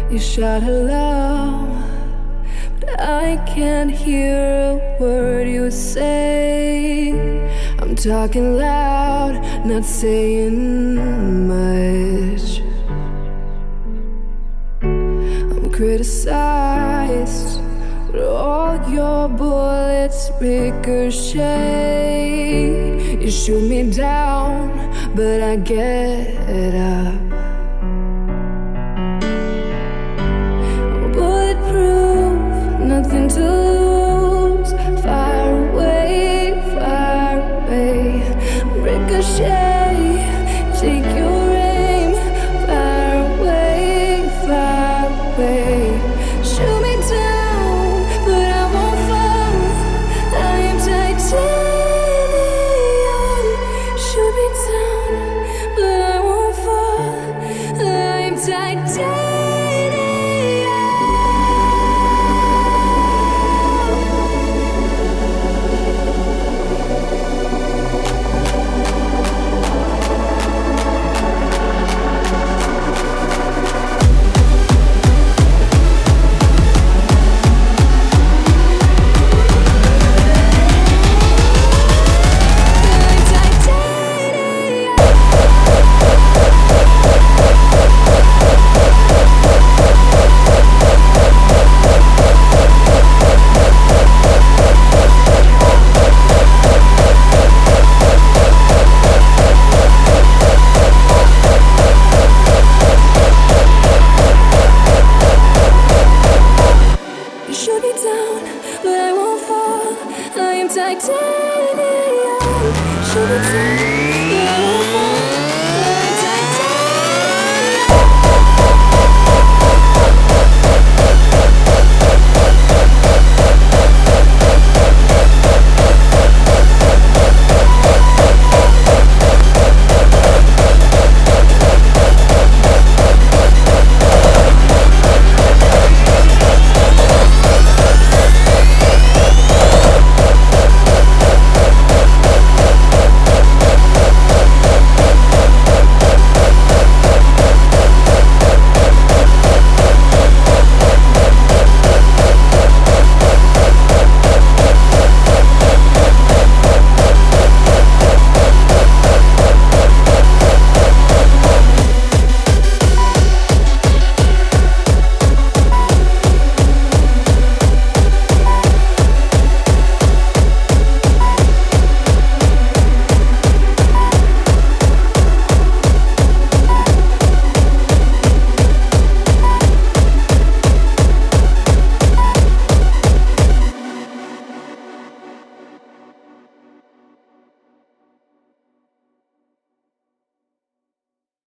You shout hello, but I can't hear a word you say. I'm talking loud, not saying much. I'm criticized, but all your bullets ricochet. You shoot me down, but I get up. I'm bulletproof, nothing to lose. Far away, ricochet. Take your aim, far away. Shoot me down, but I won't fall. I am titanium. Shoot me down, but I won't fall. I am titanium. Shoot me down, but I won't fall. I am titanium. Shoot me down.